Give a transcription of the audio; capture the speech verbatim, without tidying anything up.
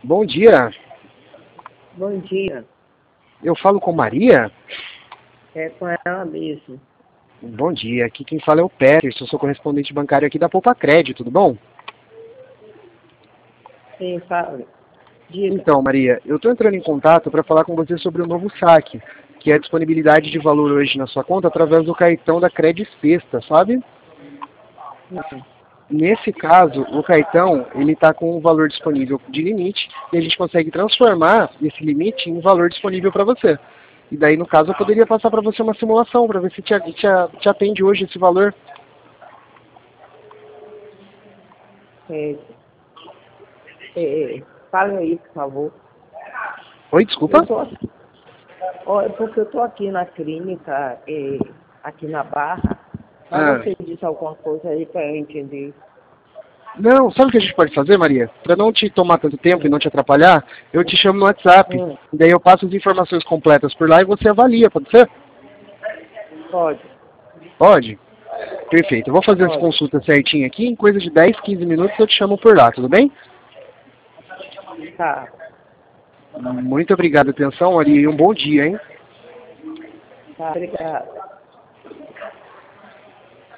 Bom dia. Bom dia. Eu falo com Maria? É com ela mesmo. Bom dia. Aqui quem fala é o Peterson, sou correspondente bancário aqui da Poupa Crédito, tudo bom? Sim, fala. Diga. Então, Maria, eu estou entrando em contato para falar com você sobre o novo saque, que é a disponibilidade de valor hoje na sua conta através do cartão da Credit Sexta, sabe? Hum. Nesse caso, o cartão ele está com um valor disponível de limite e a gente consegue transformar esse limite em um valor disponível para você. E daí, no caso, eu poderia passar para você uma simulação para ver se te, te, te atende hoje esse valor. É, é, fala aí, por favor. Oi, desculpa? Eu tô aqui. Ó, é porque eu tô aqui na clínica, é, aqui na Barra. Mas Ah, você disse alguma coisa aí para eu entender. não, sabe o que a gente pode fazer, Maria? Para não te tomar tanto tempo e Hum. não te atrapalhar, eu te chamo no WhatsApp. Hum. E daí eu passo as informações completas por lá e você avalia, pode ser? Pode, Pode? Perfeito. Eu vou fazer as pode. consultas certinho aqui, em coisa de dez, quinze minutos eu te chamo por lá, tudo bem? Tá, Muito obrigado, atenção, Maria, e um bom dia, hein? tá, obrigado.